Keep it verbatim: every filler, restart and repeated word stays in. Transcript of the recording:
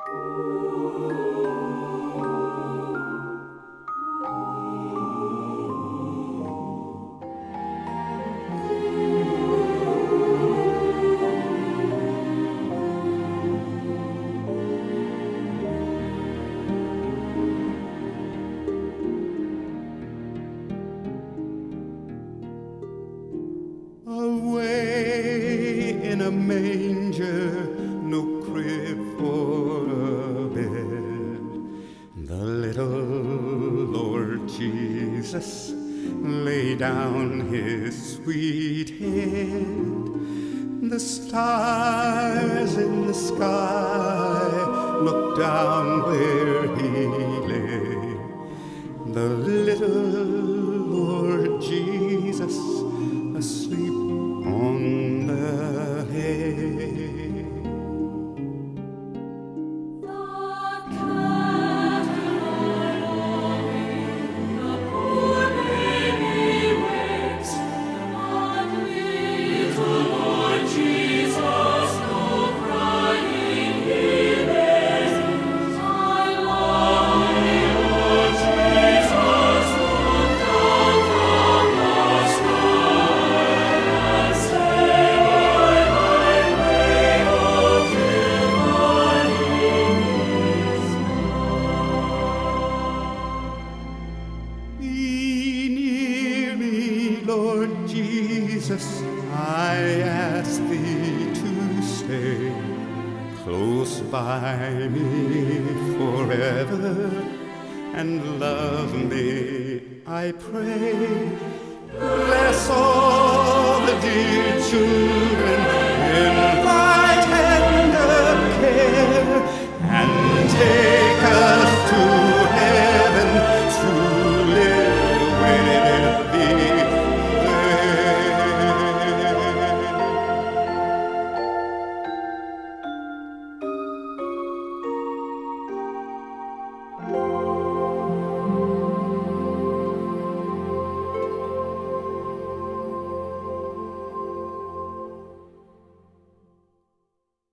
Away in a manger, no crib for a bed, the little Lord Jesus lay down his sweet head. The stars in the sky looked down where he lay. The little Lord Jesus asleep on the hay. Lord Jesus, I ask thee to stay close by me forever and love me, I pray. Bless all the dear children in